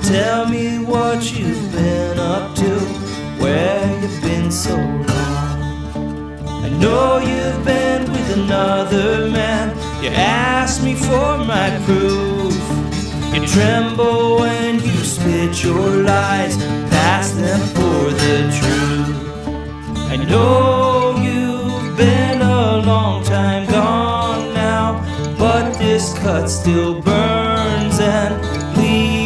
Tell me what you've been up to, where you've been so long. I know you've been with another man. You ask me for my proof. You tremble when you spit your lies, pass them for the truth. I know you've been a long time gone now, but this cut still burns.